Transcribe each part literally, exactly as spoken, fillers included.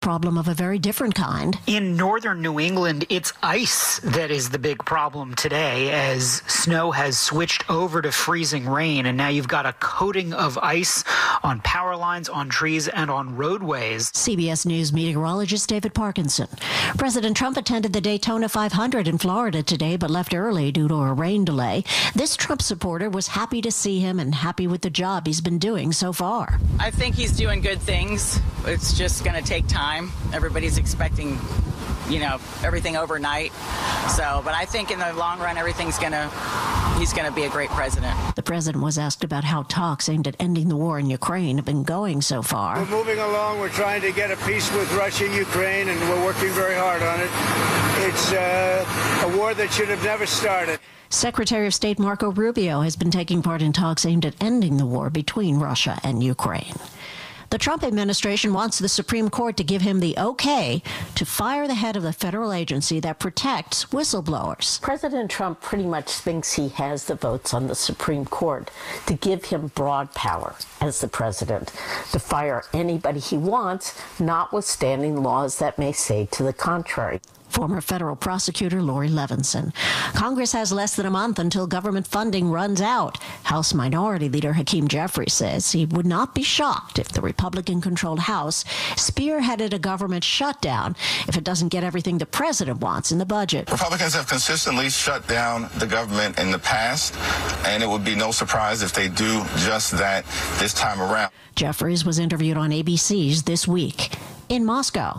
problem of a very different kind. In northern New England, it's ice that is the big problem today, as snow has switched over to freezing rain, and now you've got a coating of ice on power lines, on trees, and on roadways. C B S News meteorologist David Parkinson. President Trump attended the Daytona five hundred in Florida today, but left early due to a rain delay. This Trump supporter was happy to see him and happy with the job he's been doing so far. I think he's doing good things. It's just going to take time. Everybody's expecting, you know, everything overnight. So, but I think in the long run, everything's going to, he's going to be a great president. The president was asked about how talks aimed at ending the war in Ukraine have been going so far. We're moving along. We're trying to get a peace with Russia and Ukraine, and we're working very hard on it. It's uh, a war that should have never started. Secretary of State Marco Rubio has been taking part in talks aimed at ending the war between Russia and Ukraine. The Trump administration wants the Supreme Court to give him the okay to fire the head of the federal agency that protects whistleblowers. President Trump pretty much thinks he has the votes on the Supreme Court to give him broad power as the president to fire anybody he wants, notwithstanding laws that may say to the contrary. Former federal prosecutor Lori Levinson. Congress has less than a month until government funding runs out. House Minority Leader Hakeem Jeffries says he would not be shocked if the Republican-controlled House spearheaded a government shutdown if it doesn't get everything the president wants in the budget. Republicans have consistently shut down the government in the past, and it would be no surprise if they do just that this time around. Jeffries was interviewed on A B C's This Week. In Moscow,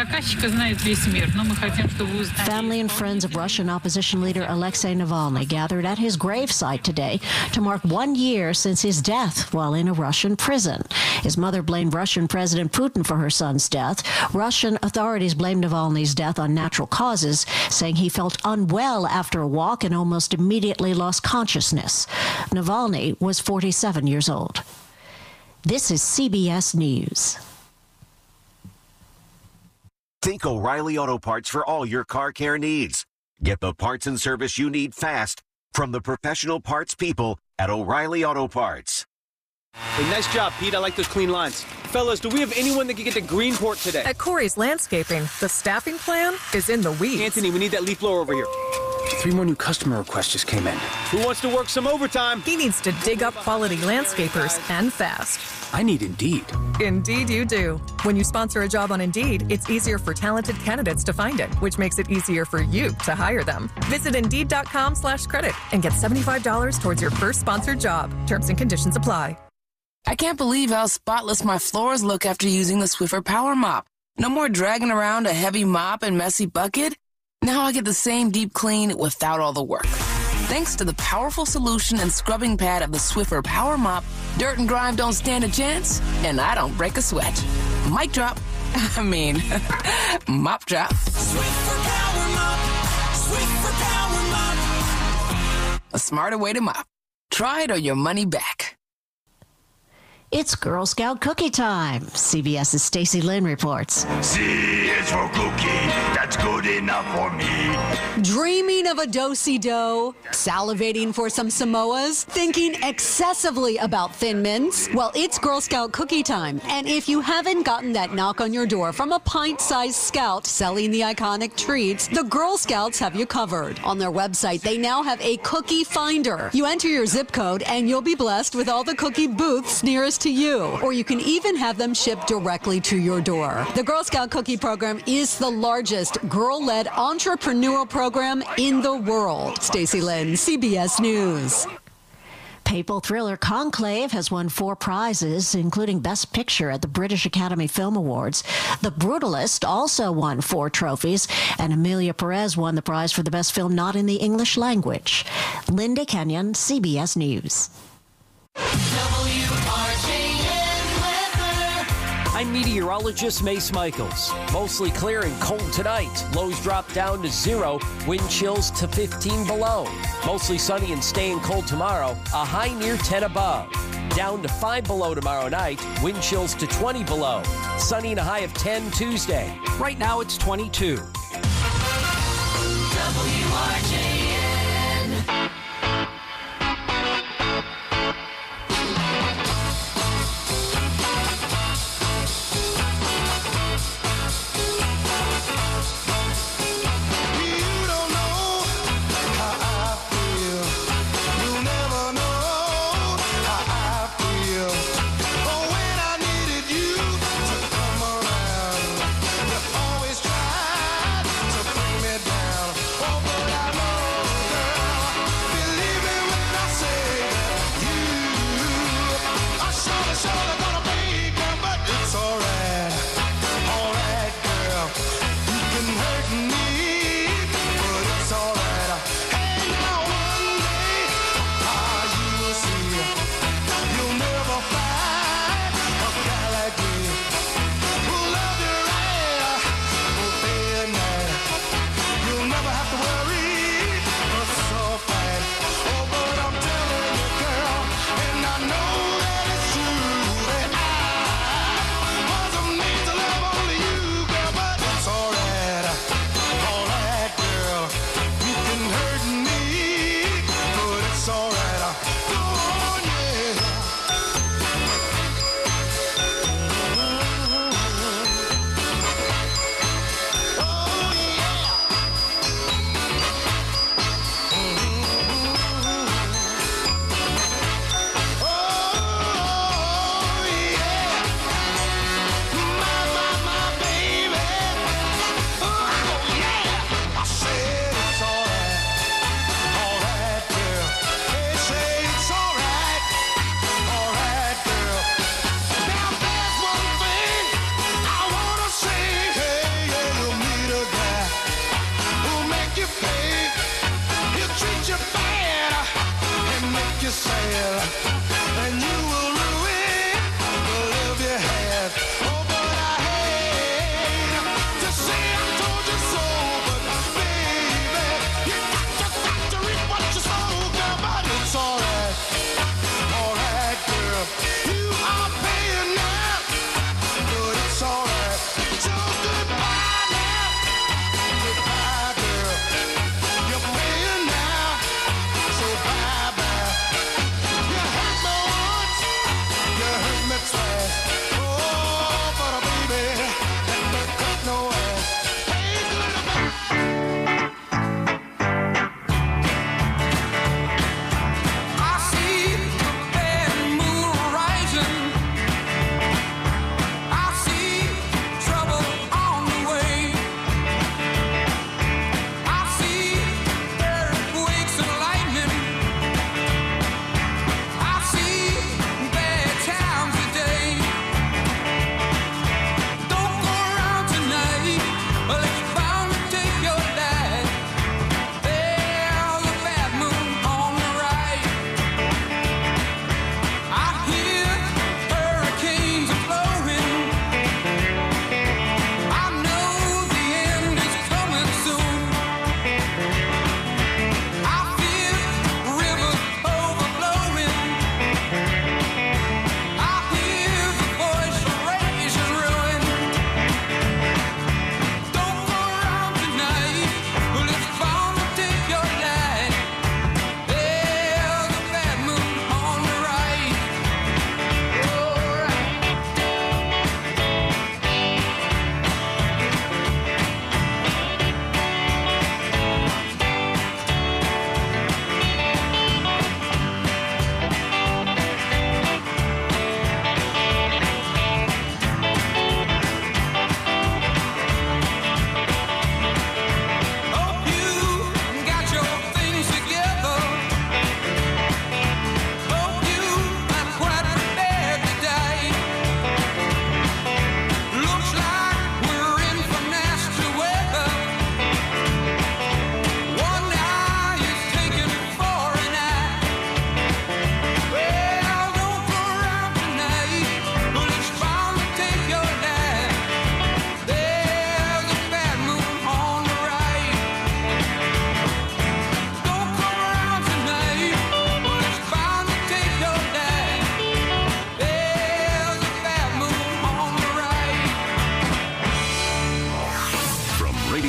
family and friends of Russian opposition leader Alexei Navalny gathered at his gravesite today to mark one year since his death while in a Russian prison. His mother blamed Russian President Putin for her son's death. Russian authorities blamed Navalny's death on natural causes, saying he felt unwell after a walk and almost immediately lost consciousness. Navalny was forty-seven years old. This is C B S News. Think O'Reilly Auto Parts for all your car care needs. Get the parts and service you need fast from the professional parts people at O'Reilly Auto Parts. Hey, nice job, Pete. I like those clean lines. Fellas, do we have anyone that can get to Greenport today? At Corey's Landscaping, the staffing plan is in the weeds. Anthony, we need that leaf blower over here. Three more new customer requests just came in. Who wants to work some overtime? He needs to dig up quality landscapers and fast. I need Indeed. Indeed you do. When you sponsor a job on Indeed, it's easier for talented candidates to find it, which makes it easier for you to hire them. Visit Indeed.com slash credit and get seventy-five dollars towards your first sponsored job. Terms and conditions apply. I can't believe how spotless my floors look after using the Swiffer Power Mop. No more dragging around a heavy mop and messy bucket. Now I get the same deep clean without all the work. Thanks to the powerful solution and scrubbing pad of the Swiffer Power Mop, dirt and grime don't stand a chance, and I don't break a sweat. Mic drop. I mean, mop drop. Swiffer Power Mop. Swiffer Power Mop. A smarter way to mop. Try it or your money back. It's Girl Scout cookie time. CBS's Stacy Lynn reports. C is for cookie. That's good enough for me. Dreaming of a do-si-do, salivating for some Samoas, thinking excessively about Thin Mints? Well, it's Girl Scout cookie time. And if you haven't gotten that knock on your door from a pint-sized scout selling the iconic treats, the Girl Scouts have you covered. On their website, they now have a cookie finder. You enter your zip code and you'll be blessed with all the cookie booths nearest to you. Or you can even have them shipped directly to your door. The Girl Scout Cookie Program is the largest girl-led entrepreneurial program in the world. Stacy Lynn, C B S News. Papal thriller Conclave has won four prizes, including Best Picture at the British Academy Film Awards. The Brutalist also won four trophies, and Emilia Perez won the prize for the best film not in the English language. Linda Kenyon, C B S News. I'm meteorologist Mace Michaels. Mostly clear and cold tonight. Lows drop down to zero. Wind chills to fifteen below. Mostly sunny and staying cold tomorrow. A high near ten above. Down to five below tomorrow night. Wind chills to twenty below. Sunny and a high of ten Tuesday. Right now it's twenty-two. W R J N.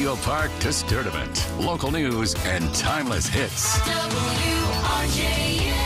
Roccio Park to Sturdivant. Local news and timeless hits. W R J N.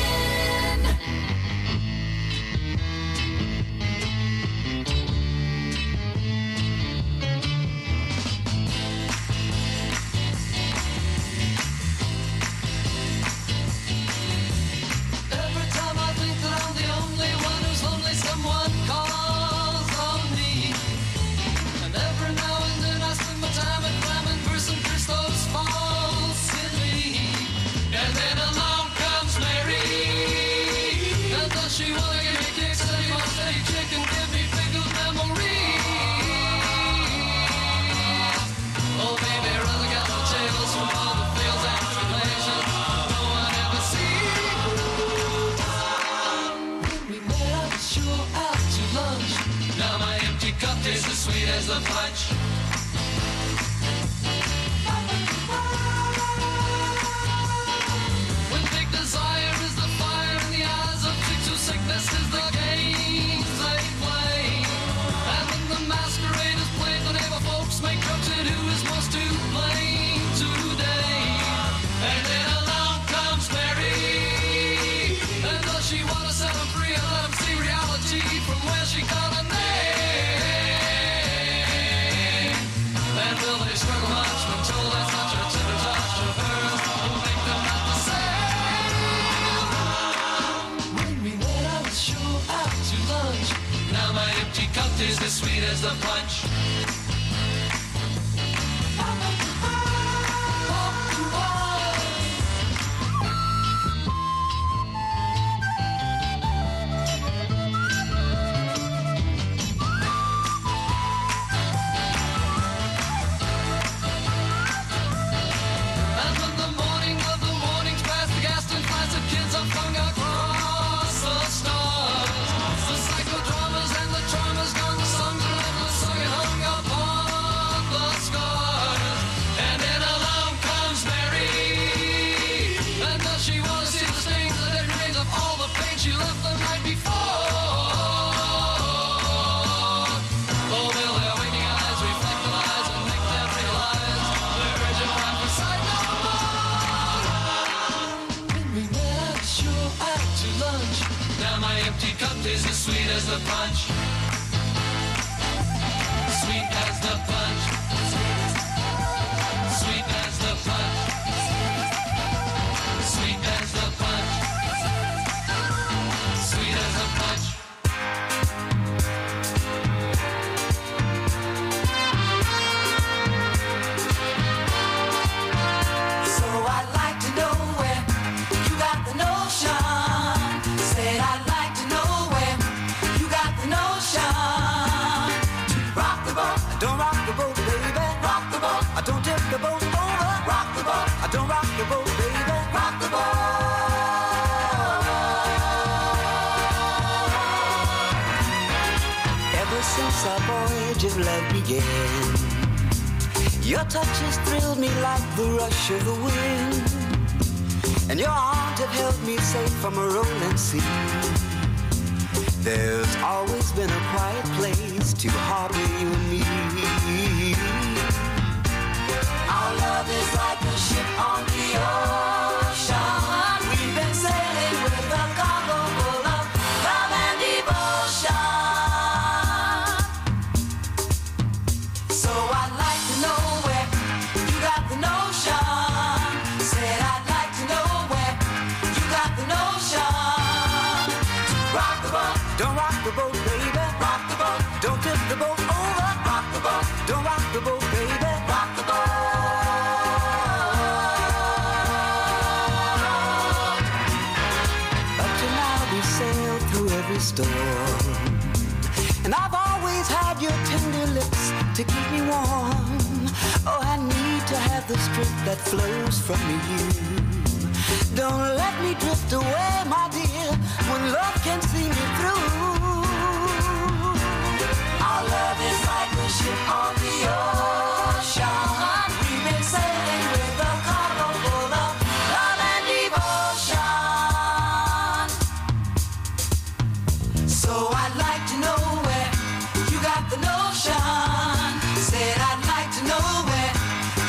Your touch has thrilled me like the rush of the wind, and your arms have held me safe from a rolling sea. There's always been a quiet place to harbor you and me. Our love is like a ship on the ocean. We've been sailing with a cargo full of love and devotion. So I'd like to know where you got the notion. Said I'd like to know where you got the notion. Rock the boat, don't rock the boat, baby. Rock the boat, don't tip the boat over. Rock the boat, don't rock the boat, baby. Rock the boat. Up to now we sailed through every storm, and I've always had your tender lips to keep me warm. Oh, I need to have the strength that flows from you. Don't let me drift away, my dear, when love can see me through. Our love is like a ship on the ocean. We've been sailing with a cargo full of love and devotion. So I'd like to know where you got the notion. Said I'd like to know where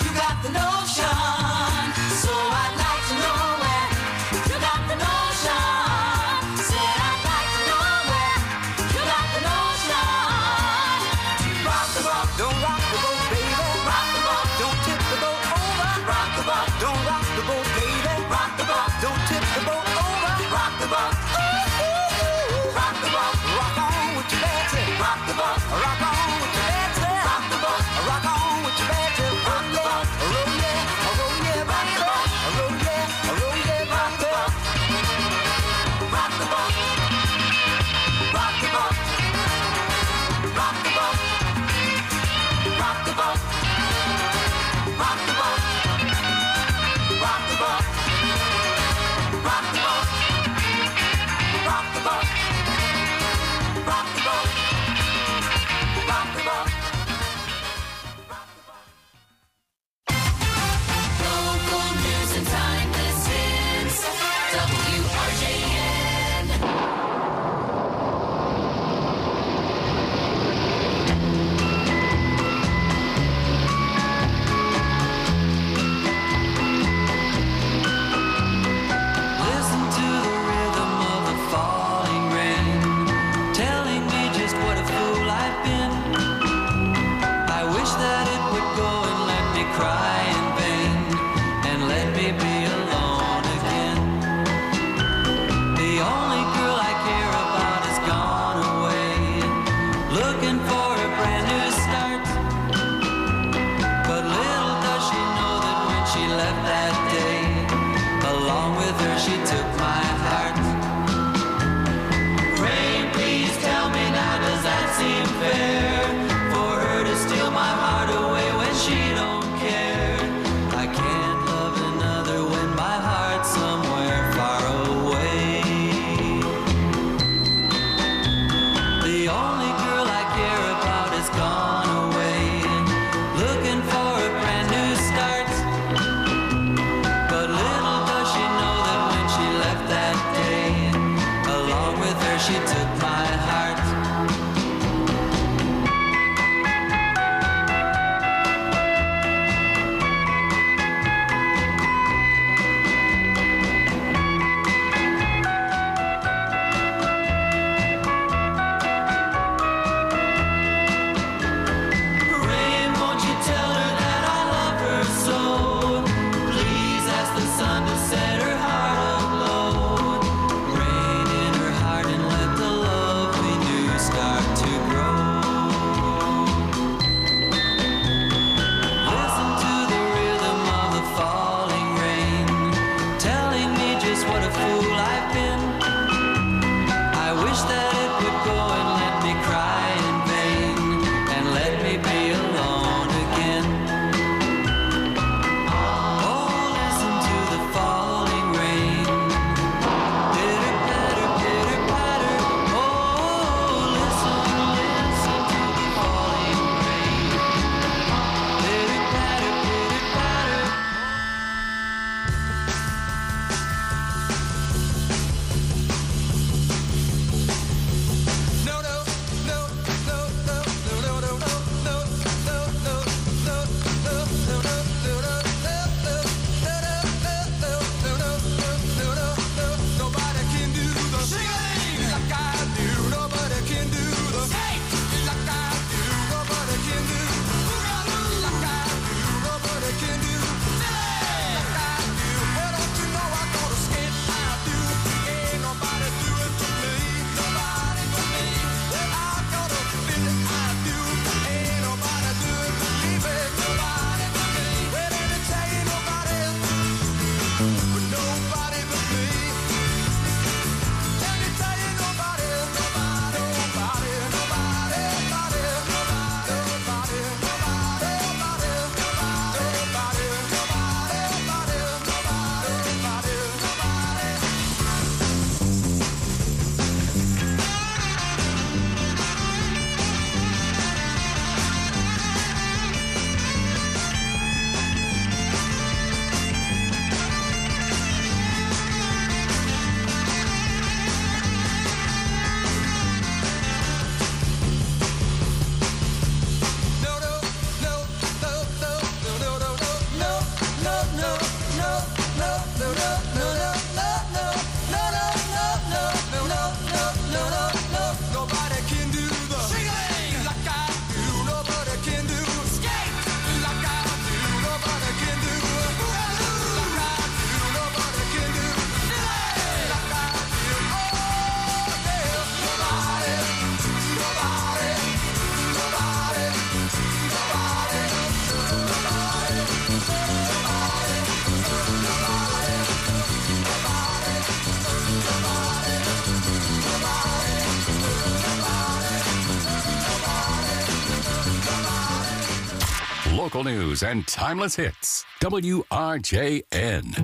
Local news and timeless hits. W R J N.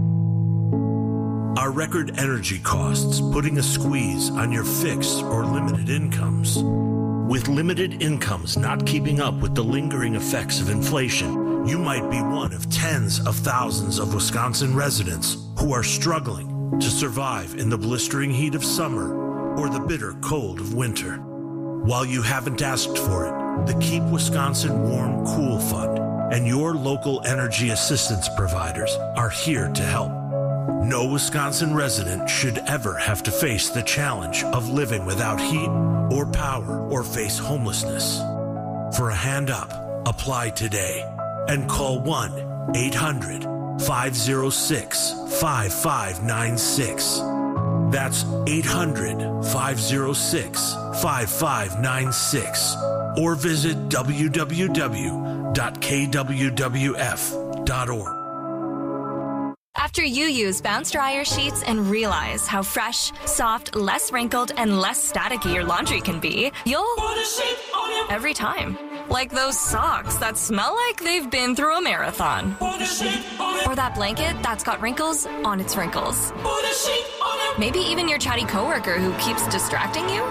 Are record energy costs putting a squeeze on your fixed or limited incomes? With limited incomes not keeping up with the lingering effects of inflation, you might be one of tens of thousands of Wisconsin residents who are struggling to survive in the blistering heat of summer or the bitter cold of winter. While you haven't asked for it, the Keep Wisconsin Warm Cool Fund and your local energy assistance providers are here to help. No Wisconsin resident should ever have to face the challenge of living without heat or power or face homelessness. For a hand up, apply today and call one eight hundred five oh six five five nine six. That's eight hundred five oh six five five nine six or visit w w w dot k w w f dot org. After you use Bounce Dryer Sheets and realize how fresh, soft, less wrinkled, and less staticky your laundry can be, you'll put a sheet on it every time. Like those socks that smell like they've been through a marathon. Put a sheet on it. Or that blanket that's got wrinkles on its wrinkles. Put a sheet on it. Maybe even your chatty coworker who keeps distracting you.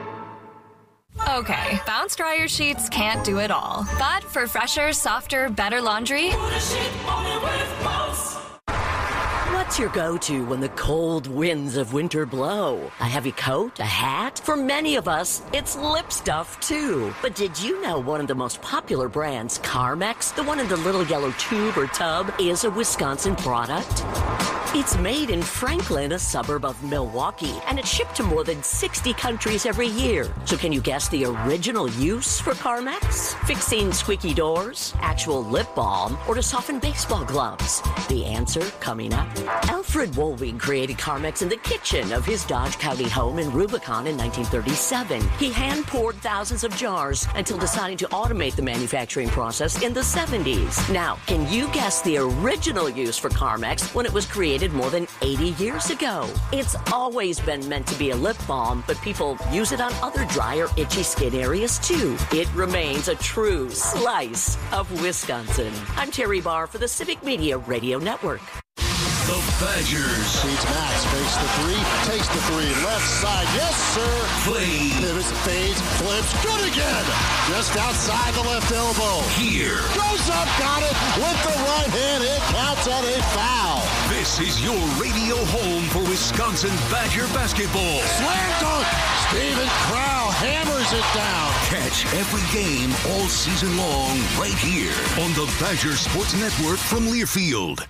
Okay, Bounce Dryer Sheets can't do it all. But for fresher, softer, better laundry, put a sheet on it with Bounce. What's your go-to when the cold winds of winter blow? A heavy coat? A hat? For many of us, it's lip stuff too. But did you know one of the most popular brands, Carmex, the one in the little yellow tube or tub, is a Wisconsin product? It's made in Franklin, a suburb of Milwaukee, and it's shipped to more than sixty countries every year. So can you guess the original use for Carmex? Fixing squeaky doors, actual lip balm, or to soften baseball gloves? The answer coming up. Alfred Woolwig created Carmex in the kitchen of his Dodge County home in Rubicon in nineteen thirty-seven. He hand-poured thousands of jars until deciding to automate the manufacturing process in the seventies. Now, can you guess the original use for Carmex when it was created more than eighty years ago? It's always been meant to be a lip balm, but people use it on other dry or itchy skin areas too. It remains a true slice of Wisconsin. I'm Terry Barr for the Civic Media Radio Network. The Badgers. Beats Max, fakes the three, takes the three, left side, yes sir. Play. Pivots, fades, flips, good again. Just outside the left elbow. Here. Goes up, got it, with the right hand, it counts at a foul. This is your radio home for Wisconsin Badger basketball. Slam dunk, Steven Crow hammers it down. Catch every game all season long right here on the Badger Sports Network from Learfield.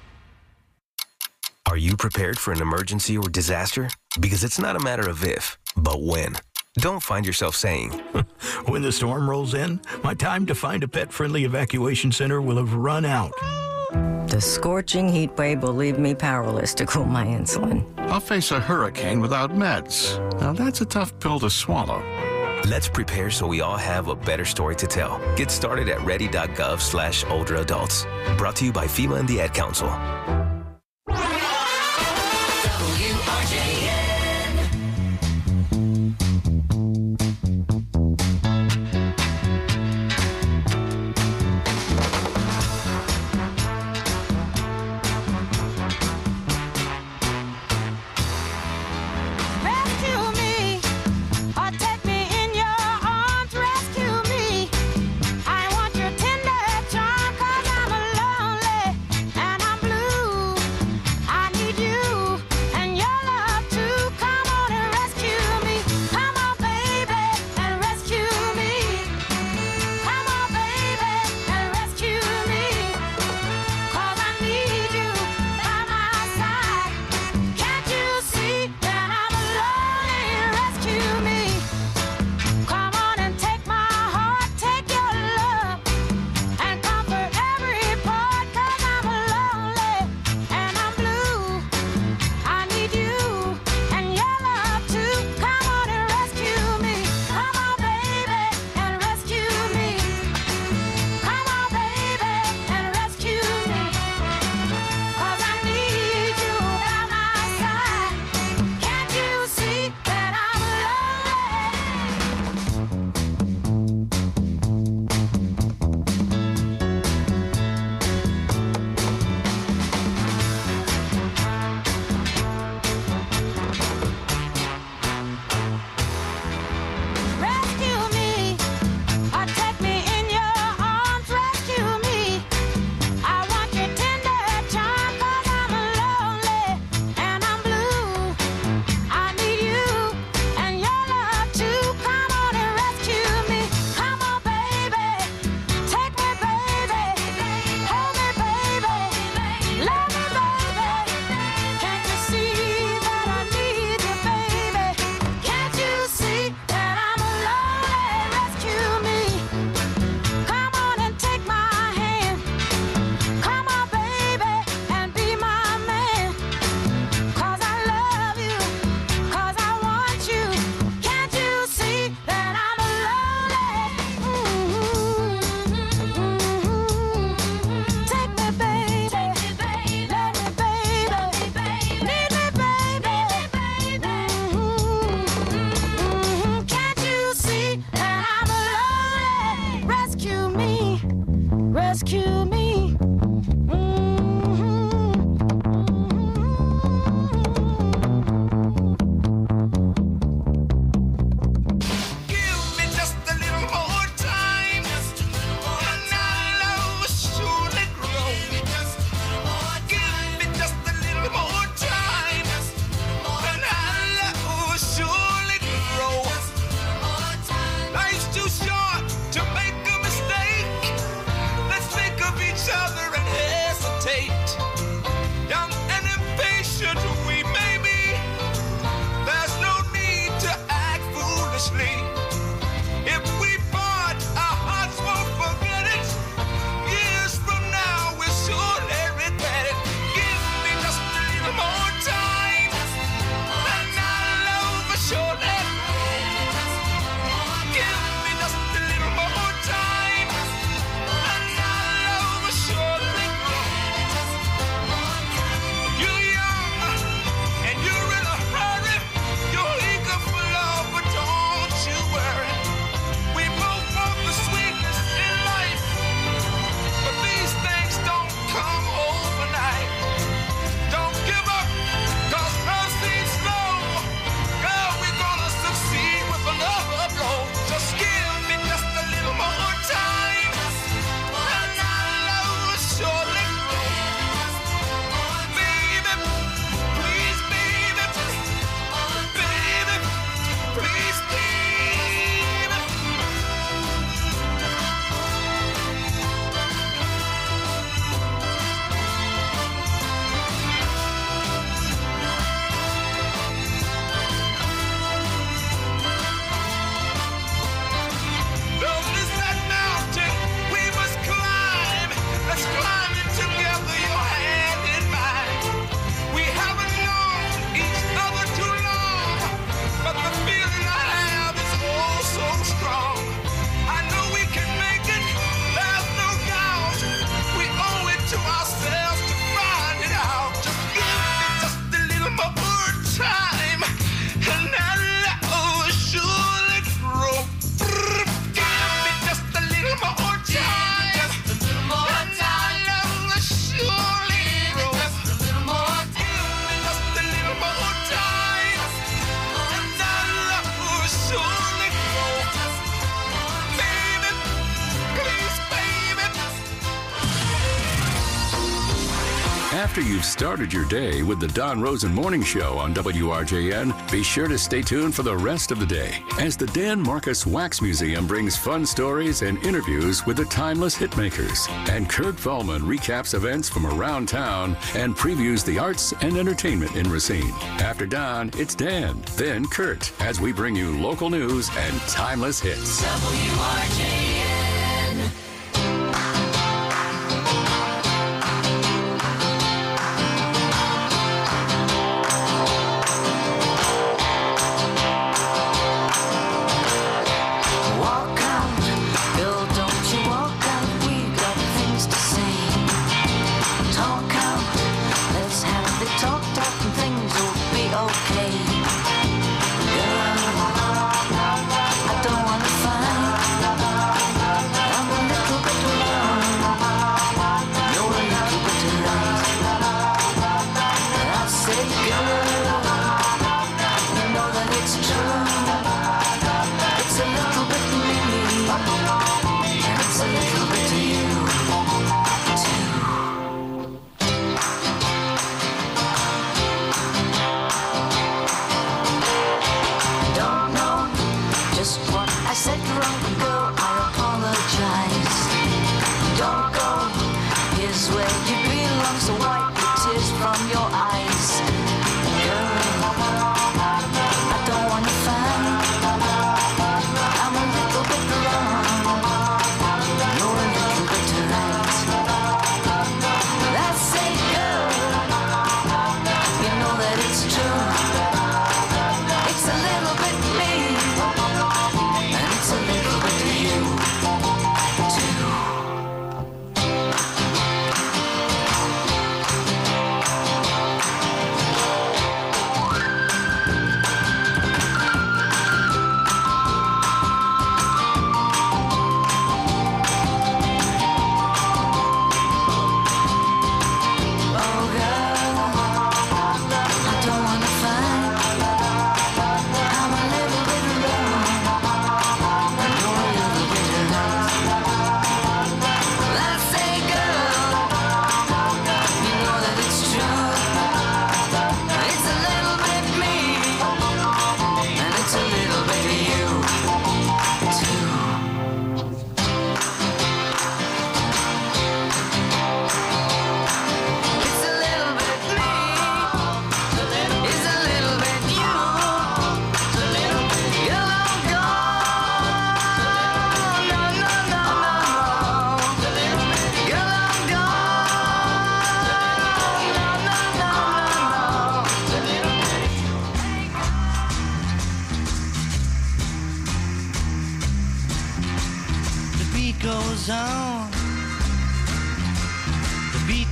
Are you prepared for an emergency or disaster? Because it's not a matter of if, but when. Don't find yourself saying, when the storm rolls in, my time to find a pet-friendly evacuation center will have run out. The scorching heat wave will leave me powerless to cool my insulin. I'll face a hurricane without meds. Now that's a tough pill to swallow. Let's prepare so we all have a better story to tell. Get started at ready.gov slash older adults. Brought to you by FEMA and the Ad Council. Blue. rescue me. After you've started your day with the Don Rosen Morning Show on W R J N, be sure to stay tuned for the rest of the day as the Dan Marcus Wax Museum brings fun stories and interviews with the timeless hitmakers. And Kurt Feldman recaps events from around town and previews the arts and entertainment in Racine. After Don, it's Dan, then Kurt, as we bring you local news and timeless hits. W R J N. I don't wanna fight.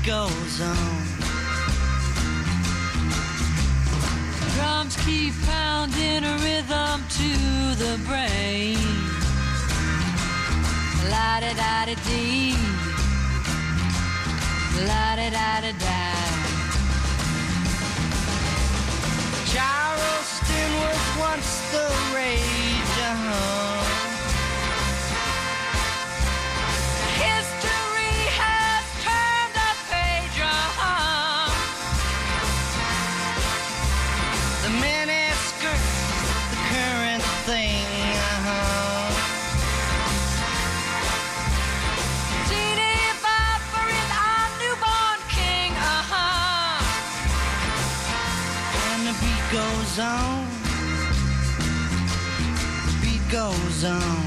goes on. Drums keep pounding a rhythm to the brain. La-da-da-da-dee, la-da-da-da-da. Charleston was once the rage, uh-huh. History has turned a page, uh-huh. The miniskirt, the current thing, uh-huh. Teeny Bopper is our newborn king, uh-huh. And the beat goes on, the beat goes on.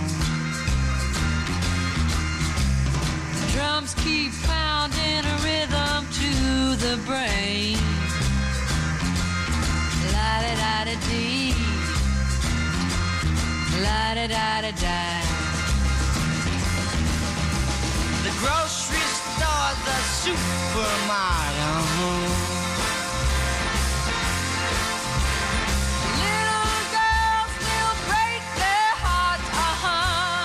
Drums keep pounding a rhythm to the brain. La-da-da-da-dee, la-da-da-da-da. The grocery store, the supermarket. Little girls still break their hearts, uh-huh.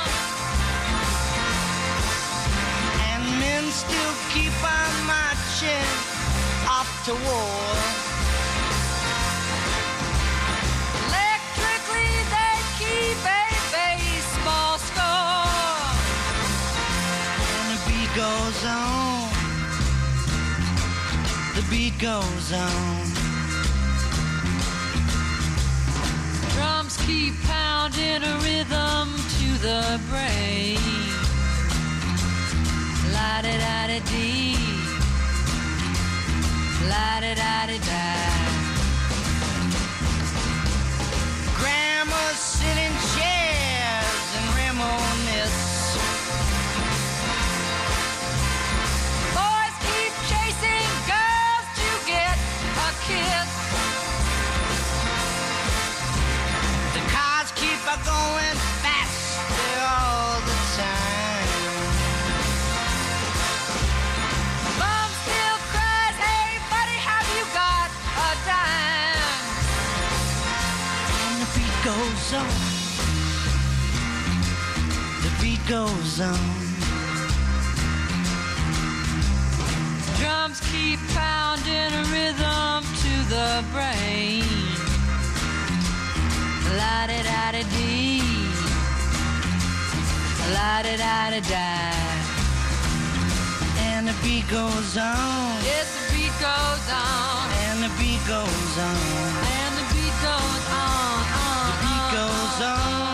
And men still keep on marching off to war. Electrically they keep a baseball score. And the beat goes on, the beat goes on. Drums keep pounding a rhythm to the brain. La-da-da-da-dee, la-da-da-da-da. Grandmas sit in chairs and reminisce. Boys keep chasing girls to get a kiss. The cars keep a going faster all the time. Mom still cries, hey buddy, have you got a dime? And the beat goes on, the beat goes on. Drums keep pounding a rhythm to the brain. La-da-da-da-dee, la-da-da-da-da. And the beat goes on. Yes, the beat goes on. And the beat goes on. And the beat goes on. on the beat goes on.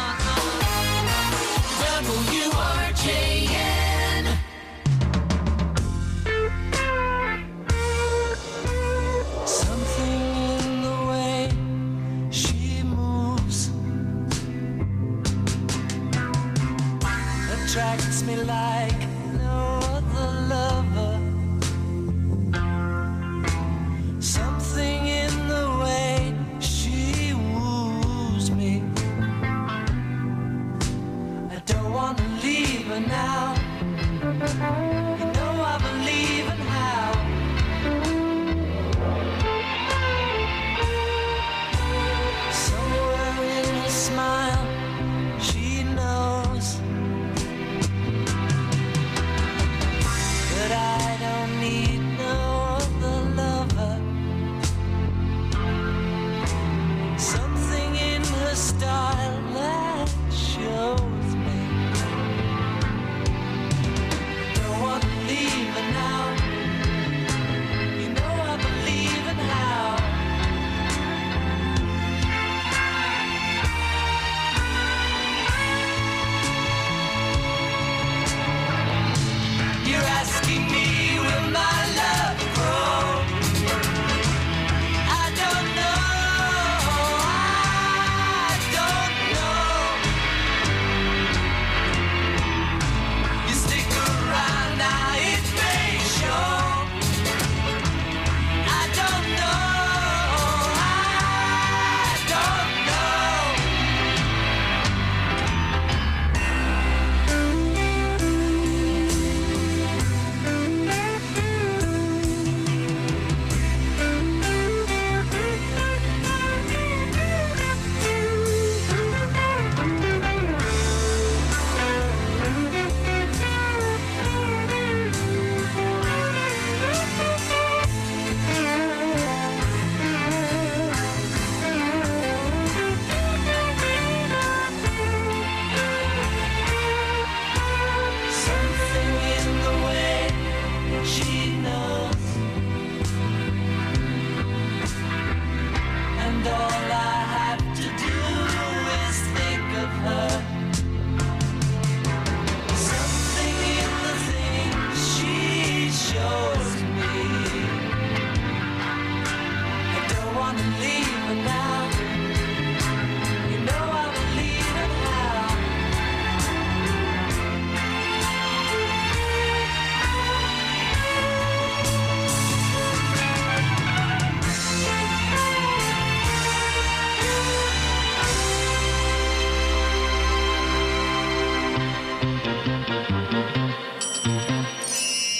W R J N. Something in the way she moves attracts me like no other lover. Something in the way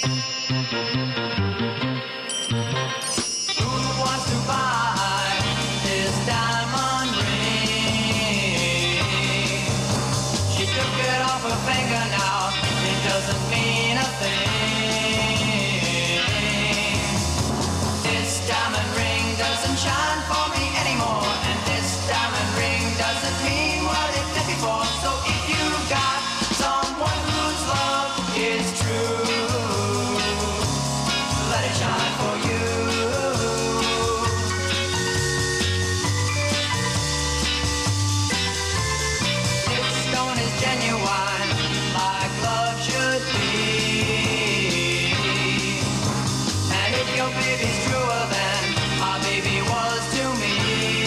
wants to buy this diamond ring? She took it off her finger now. It doesn't mean a thing. This diamond ring doesn't shine for me anymore, and this diamond ring doesn't mean what it did before. So if you got someone whose love is true, let it shine for you. This stone is genuine, like love should be. And if your baby's truer than my baby was to me,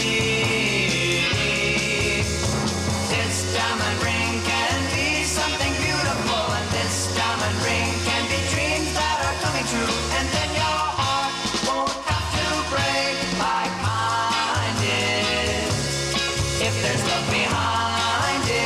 this diamond ring can be something beautiful, and this diamond ring can be dreams that are coming true. And then your heart won't have to break like mine did, if there's love behind it.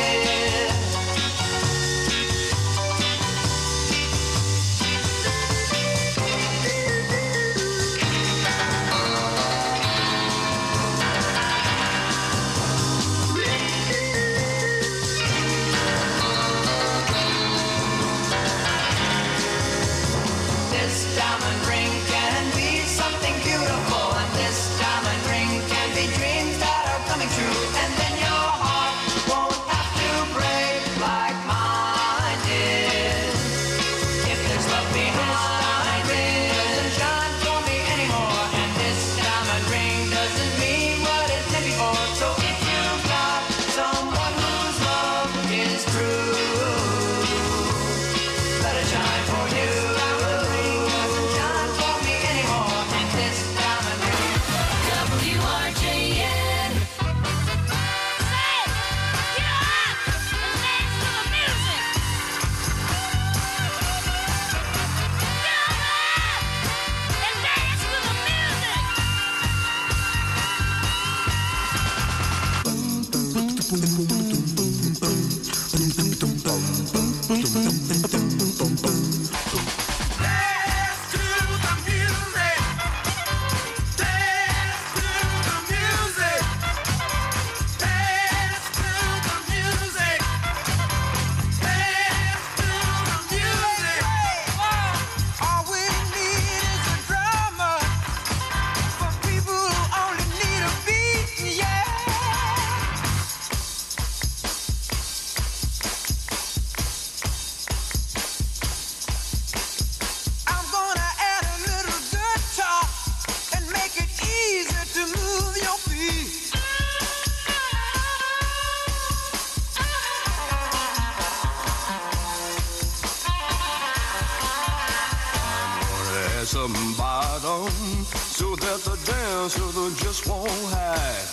This diamond ring can be something beautiful, and this diamond ring can be dreams that are coming true. And then your heart won't have to break like mine did, if there's love behind it. Doesn't shine for me anymore, and this diamond ring doesn't mean what it did before. So if you've got someone whose love is true, let it shine for you. Diamond ring doesn't shine for me anymore, and this diamond ring. W R J N. All we need is a drummer for people who only need a beat, yeah. I'm gonna add a little guitar and make it easy to move your feet. Add some bottom so that the dancer just won't hide.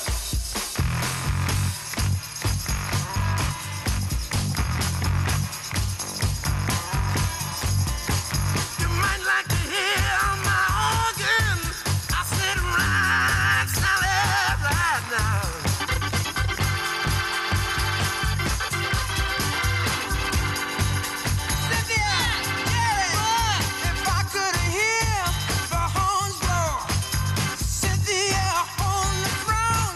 You might like to hear my organ. I said right, solid right now. Cynthia, yeah, if I could hear the horns blow, Cynthia on the throne,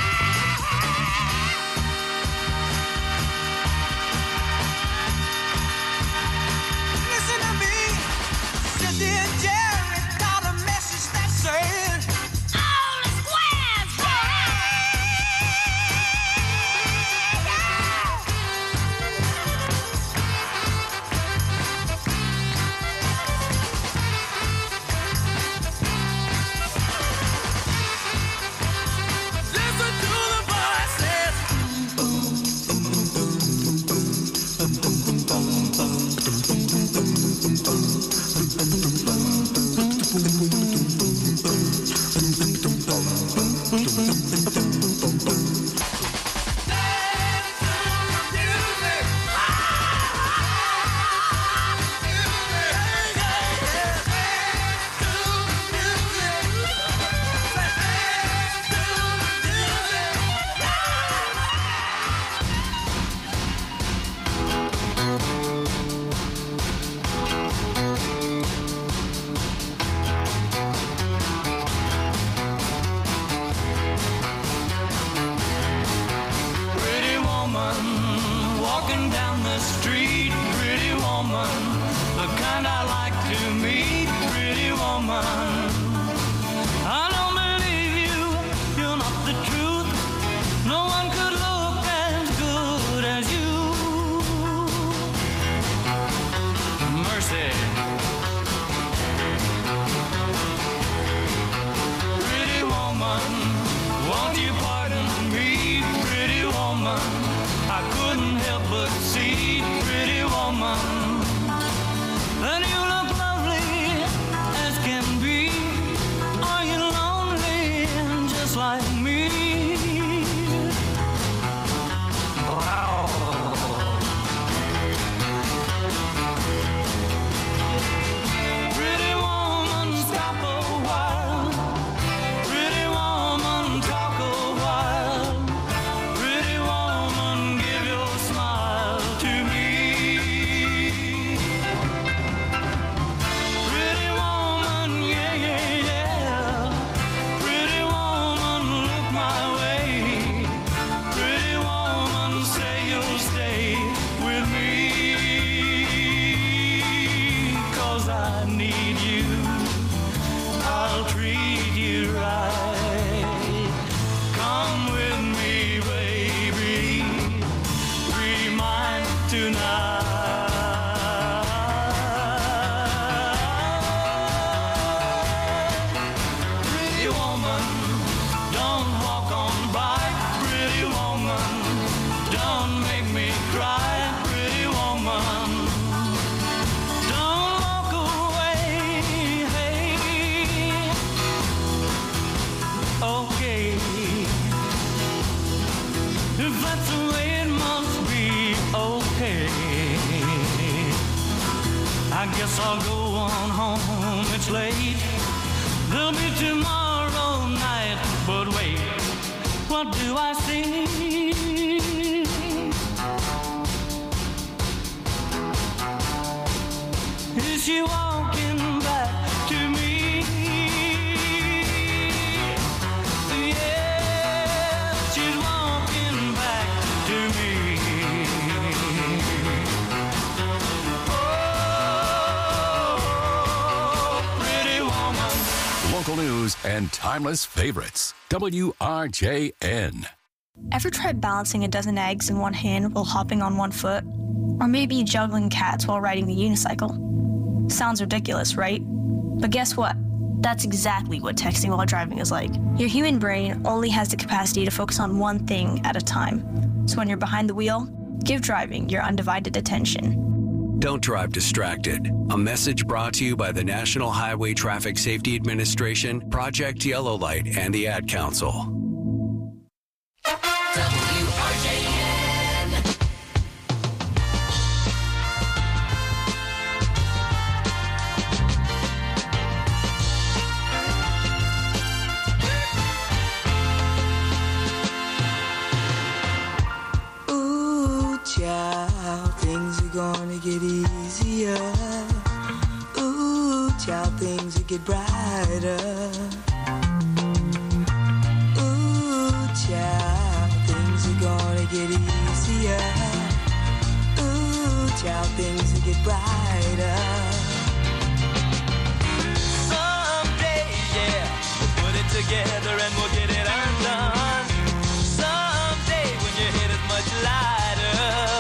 yeah. Listen to me, Cynthia and Jerry got a message that says all the squares, listen to the voices. woman. I don't believe you, you're not the truth. No one could look as good as you. Mercy. Pretty woman, won't you pardon me? Pretty woman, I couldn't help but see. Pretty woman, then you look lovely as can be. Are you lonely just like me? Wow. Pretty woman, stop a while. Pretty woman, talk a while. Pretty woman, give your smile to me. Pretty woman, yeah, yeah, yeah. Pretty woman, look my way. Pretty woman, say you'll stay with me. 'Cause I need you. I'll treat you right. Come with me, baby. Be mine tonight. Pretty woman, don't walk on by. Pretty woman, don't make me cry. Pretty woman, don't walk away. Hey. Okay, if that's the way it must be, okay. I guess I'll go on home, it's late. There'll be tomorrow night, but wait, what do I see? Is she walking back to me? Yeah, she's walking back to me. Oh, pretty woman. Local news and timeless favorites. W R J N. Ever tried balancing a dozen eggs in one hand while hopping on one foot? Or maybe juggling cats while riding the unicycle? Sounds ridiculous, right? But guess what? That's exactly what texting while driving is like. Your human brain only has the capacity to focus on one thing at a time. So when you're behind the wheel, give driving your undivided attention. Don't drive distracted. A message brought to you by the National Highway Traffic Safety Administration, Project Yellow Light, and the Ad Council. W R J N. Ooh, child, things are gonna get easier. Ooh, child, things will get brighter. Ooh, child, things are gonna get easier. Ooh, child, things will get brighter. Someday, yeah, we'll put it together and we'll get it undone. Someday, when your head is much lighter.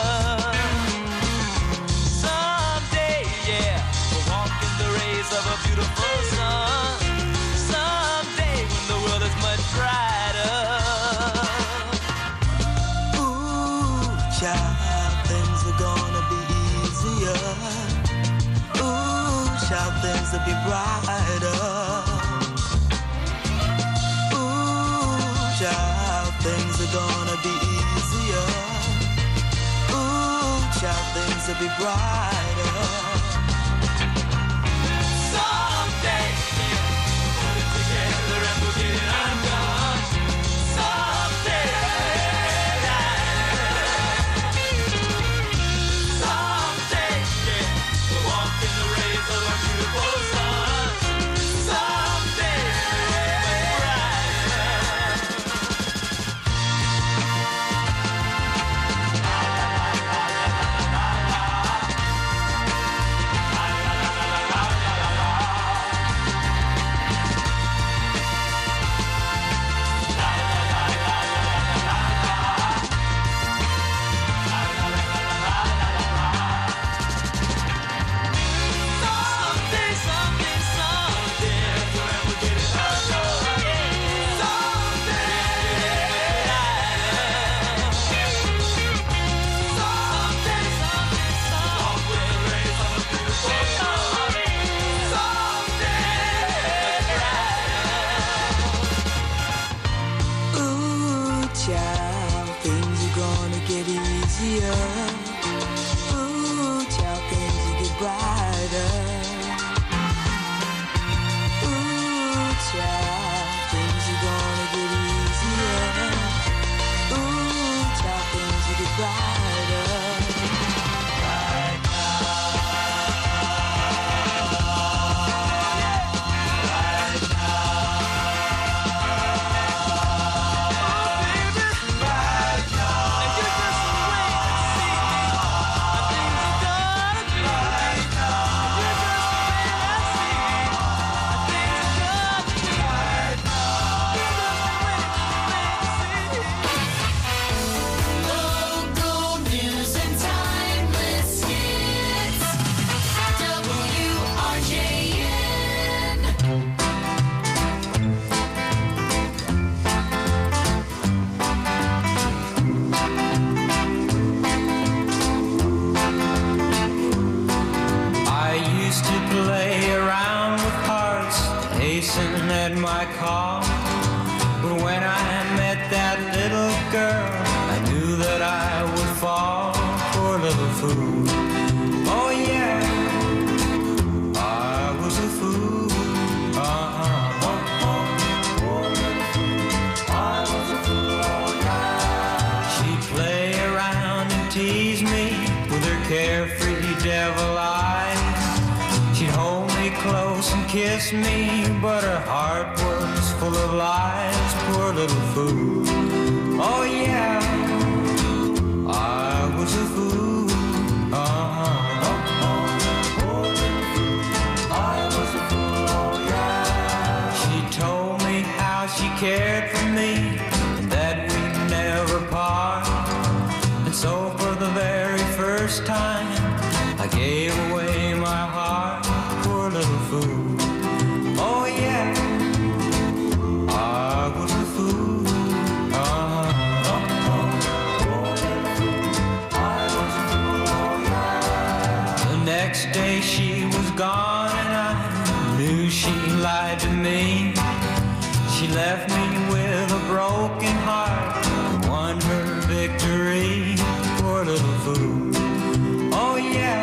Someday, yeah, we'll walk in the rays of a beautiful sun. Someday, when the world is much brighter. Ooh, child, things are gonna be easier. Ooh, child, things will be brighter. Ooh, child, things are gonna be easier. Ooh, child, things will be brighter. Someday, put it together and we'll get it undone. Someday, someday, yeah, we'll walk in the rays of a beautiful sun. Someday, much brighter. easier. Ooh, child, things will get brighter. Ooh, child, things are gonna get easier. Ooh, child, things will get brighter. Right now. Right now. Local news and timeless hits. W R J N. I used to play around with hearts, hasten at my call. But when I met that little girl, I knew that I would fall. Poor little fool. Oh yeah, I was a fool. Uh-huh. Poor little fool. I was a fool. Oh yeah. She'd play around and tease me with her carefree devil eyes. She'd hold me close and kiss me, but her heart was full of lies. Poor little fool. Oh yeah, I was a fool. Uh-huh. Poor little fool. I was a fool. Oh yeah. She told me how she cared for me and that we'd never part. And so for the very first time, I gave away my heart. Poor little fool. Oh yeah, I was a fool. Uh-huh. Poor little fool. I was a fool. Oh yeah. The next day she was gone and I knew she lied to me. She left me with a broken heart, won her victory. Poor little fool. Oh yeah,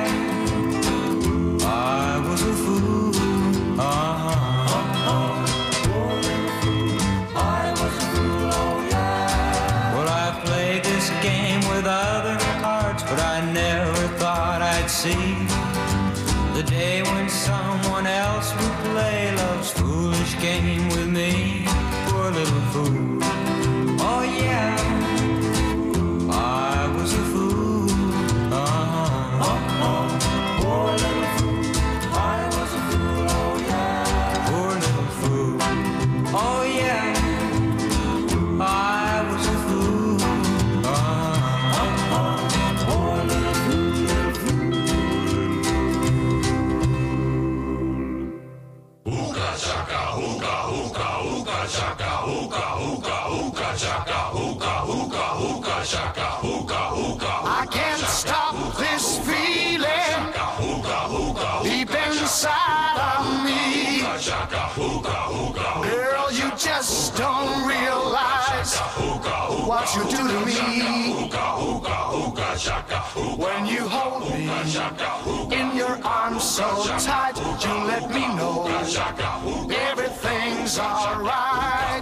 I was a fool. Uh-huh. Poor little fool. I was a fool. Oh yeah. Well, I played this game with other hearts, but I never thought I'd see the day when someone else would play love's foolish game with me. Poor little fool. Oh yeah, I was a fool. Uh-huh. Poor little fool. I was a fool. Oh yeah. Poor little fool. Oh yeah, I was a fool. Uh-huh. Poor little fool, little fool. Hookah chaka, hookah, hookah, hookah chaka, hookah, hookah, hookah chaka, hookah, hookah, hookah chaka, hookah, hookah. I can't stop this feeling deep inside of me. Girl, you just don't realize what you do to me. When you hold me in your arms so tight, you let me know everything's alright.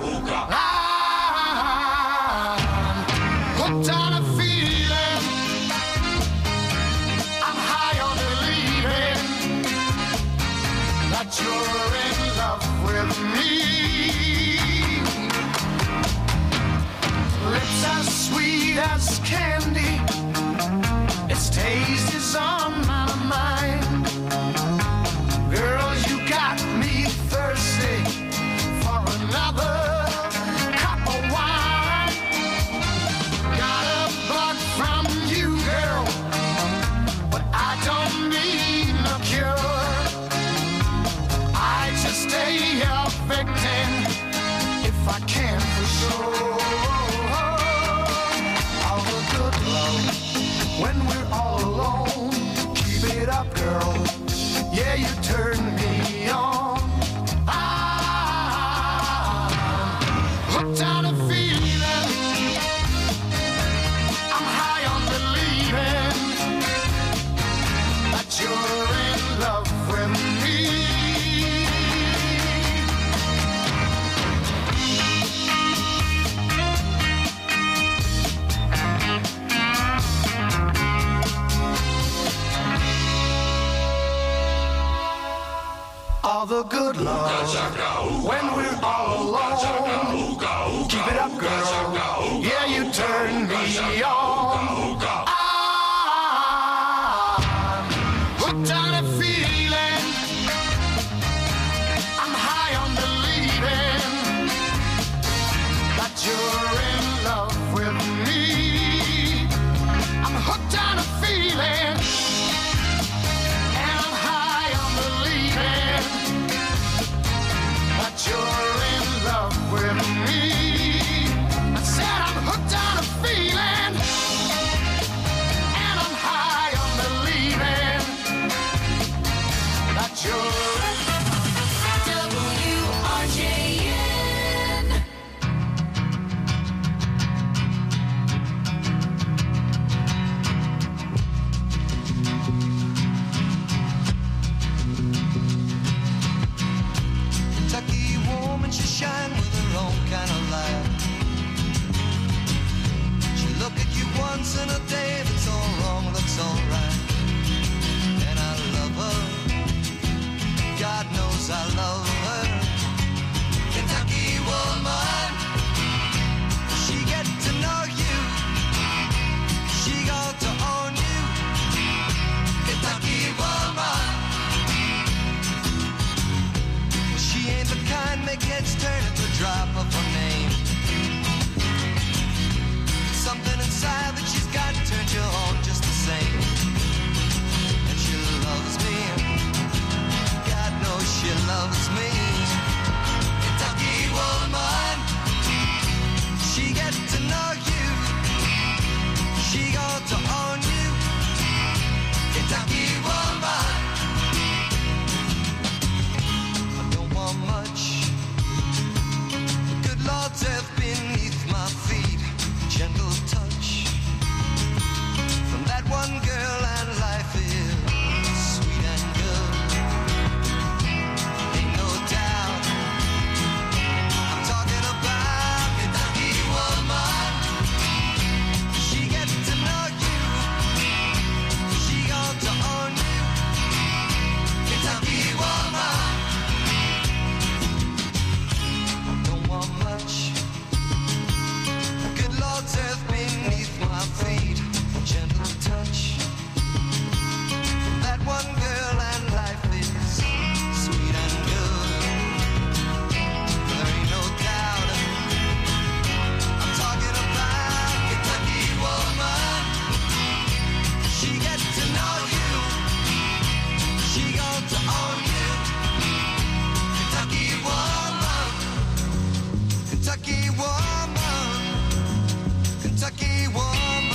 I'm hooked on a feeling. I'm high on believing that you're in love with me. Lips as sweet as candy, its taste is on my mind. Girl, you got me thirsty for another cup of wine. Got a bug from you, girl, but I don't need no cure. I just stay affecting if I can for sure. All the good love when we're all alone, keep all the good love when we're all alone. Keep it up, girl. Yeah, you turn me on. I'm hooked on a feeling. I'm high on believing that you're in love with me. I'm hooked on a feeling. And I'm high on believing that you're in love with me. I said I'm hooked on a feeling. And I'm high on believing that you're W R J N. Kentucky woman, she shine with her own kind of light. She look at you once in a day, that's all wrong, looks all right. And I love her, God knows I love her. Kentucky woman, she get to know you, she got to own you. Kentucky woman, she ain't the kind make heads turn at the drop of her name. Something inside that she's got turned you on just the same. And she loves me, God knows she loves me. Kentucky woman, she get to know you, she got to own you. Kentucky woman, I don't want much. The good Lord's earth beneath my feet, gentle touch from that one girl, and life is sweet and good. Ain't no doubt I'm talking about Kentucky woman. She get to know you, she got to own you. Kentucky woman, don't want much. Good Lord's earth beneath my feet, gentle touch from that one girl, and life is sweet and good. There ain't no doubt I'm talking about Kentucky woman. She get to know you, she got to own you. Kentucky woman, Kentucky woman, Kentucky woman.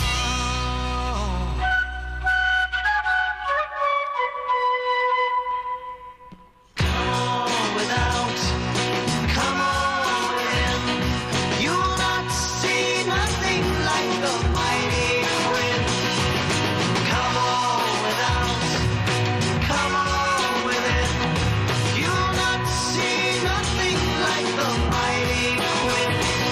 Come on without, come on within. You'll not see nothing like the mighty Quinn. Come on without, come on within. You'll not see nothing like the mighty Quinn.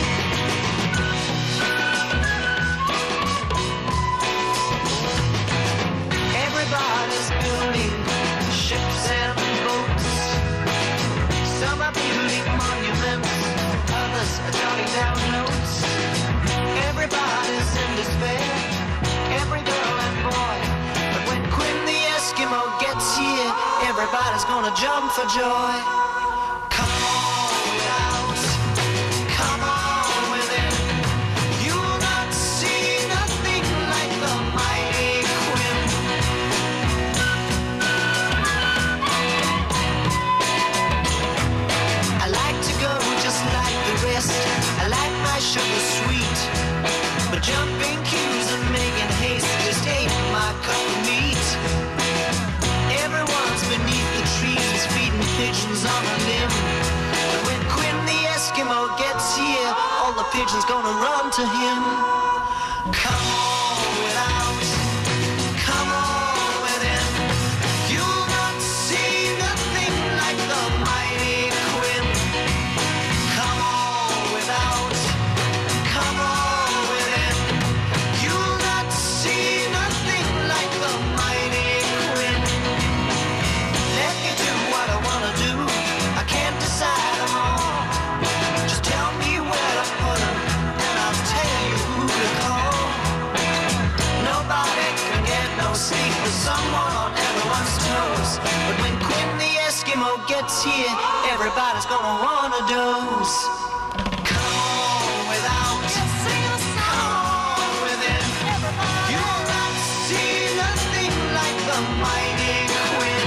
Everybody's building ships and boats. Some are building monuments, others are jotting down notes. Everybody's in despair, every girl and boy. But when Quinn the Eskimo gets here, everybody's gonna jump for joy. Come on without, come on within. You'll not see nothing like the mighty Quinn. I like to go just like the rest. I like my sugar sweet, but jumping queues and making haste just ain't my cup of meat. Everyone's beneath the trees feeding pigeons on a limb. But when Quinn the Eskimo gets here, all the pigeons gonna run to him. Come on without, come on within. You'll not see nothing like the mighty Quinn. Come on without, come on within. You'll not see nothing like the mighty Quinn. Let me do what I wanna do. close. But when Quinn the Eskimo gets here, everybody's gonna want a dose. Come on without, come on within. You'll not see nothing like the mighty Quinn.